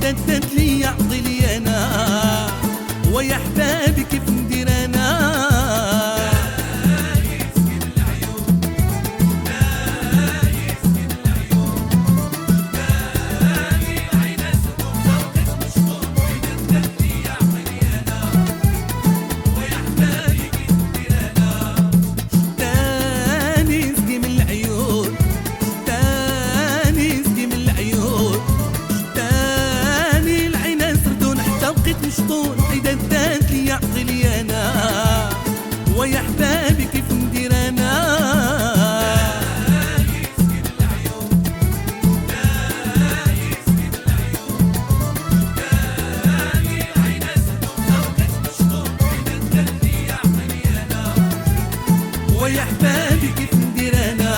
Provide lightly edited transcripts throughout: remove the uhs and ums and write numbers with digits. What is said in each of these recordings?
ددت لي يعطي لي انا ويا احبابي كيف ندير انا. مشطون ددات لي يعطي لي انا ويا احبابي كيف ندير انا. ويا احبابي كيف ندير انا.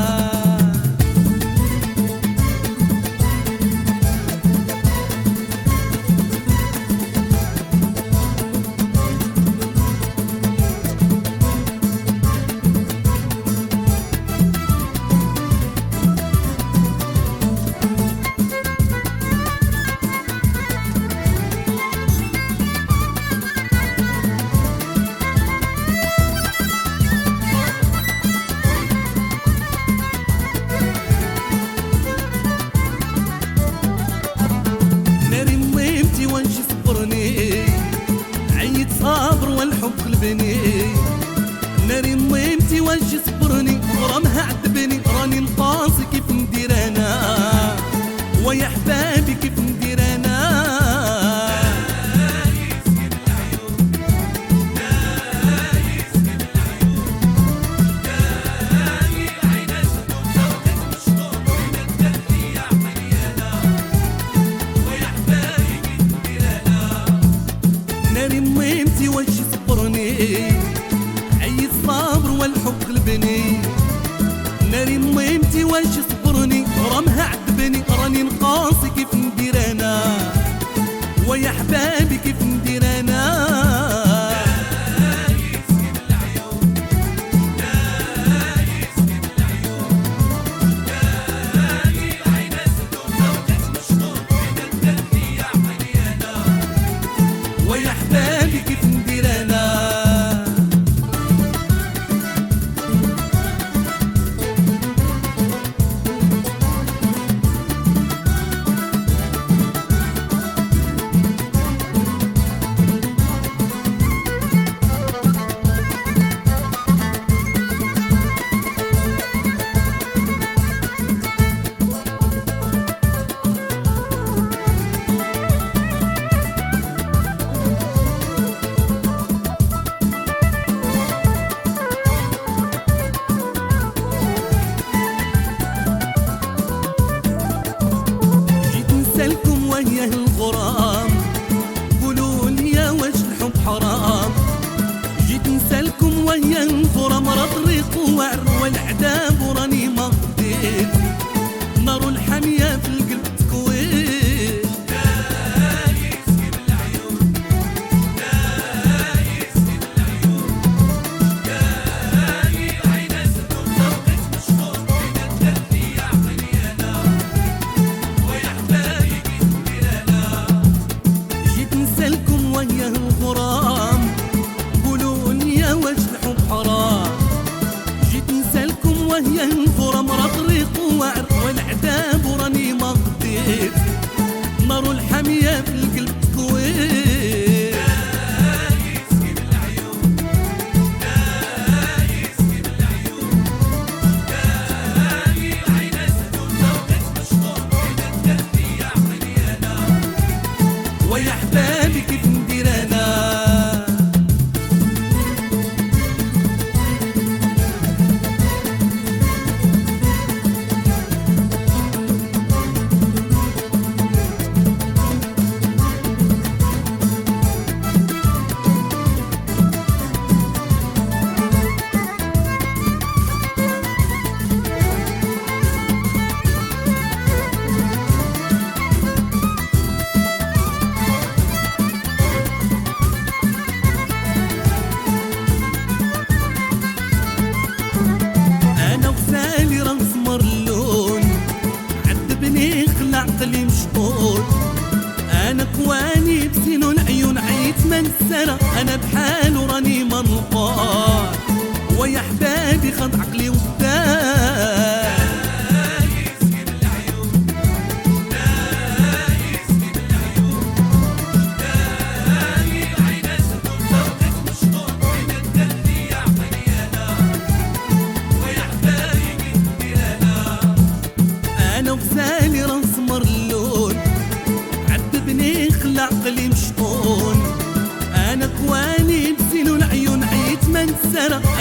وانش صبرني عيد صابر والحب قلبني. ناري ميمتي وانش صبرني ورمها عذبني راني نقاصي كيف ندير انا ويا احبابي كيف ندير انا. ناري ميمتي وانش صبرني عيد صابر والحب قلبني. ناري ميمتي وانش صبرني ورمها عذبني راني نقاصي كيف ندير انا ويا احبابي كيف ندير انا. ويا احبابي كيف ندير انا. لكم ويا الغرام قولوا لي واش الحب حرام. جيت نسالكم ويا الغرام راه طريق وعر والعذاب وراني ما قديت نار الحاميه في القلب تكويت. دايس بالعيون دايس بالعيون دايس عين الزيتون ذوقك مشطون بدك تهدي يا عقلي انا ويا احبابي كيف ندير انا.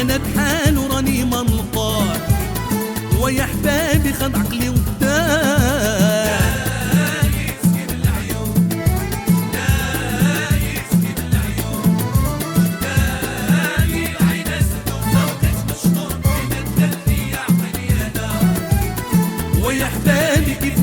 انا بحاله راني منطار، ويا حبابي خد عقلي ودار. يسكن العيون، لا يسكن العيون، لا العين اسد وفوقك مشطور، من الدلي يعقل يا نار. ويا حبابي كيف